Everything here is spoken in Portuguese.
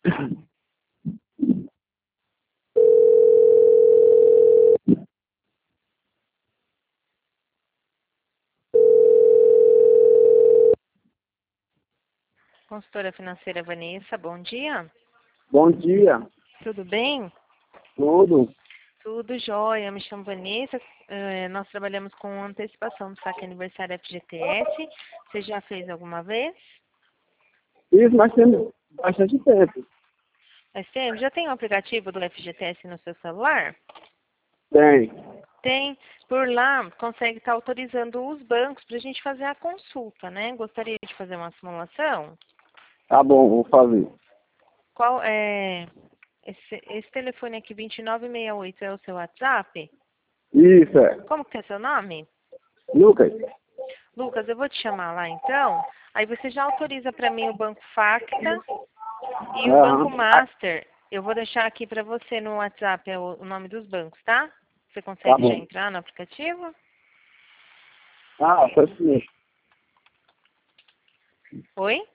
Consultora financeira Vanessa, bom dia. Bom dia. Tudo bem? Tudo? Tudo jóia. Eu me chamo Vanessa. Nós trabalhamos com antecipação do saque aniversário FGTS. Você já fez alguma vez? Isso nós temos bastante tempo. Mas tem, já tem o aplicativo do FGTS no seu celular? Tem. Tem. Por lá, consegue estar autorizando os bancos para a gente fazer a consulta, né? Gostaria de fazer uma simulação? Tá bom, vou fazer. Qual é... Esse telefone aqui, 2968, é o seu WhatsApp? Isso, é. Como que é seu nome? Lucas? Lucas, eu vou te chamar lá então. Aí você já autoriza para mim o Banco Facta e o Banco Master. Eu vou deixar aqui para você no WhatsApp o nome dos bancos, tá? Você Tá consegue já bom. entrar no aplicativo? Ah, foi sim. Oi?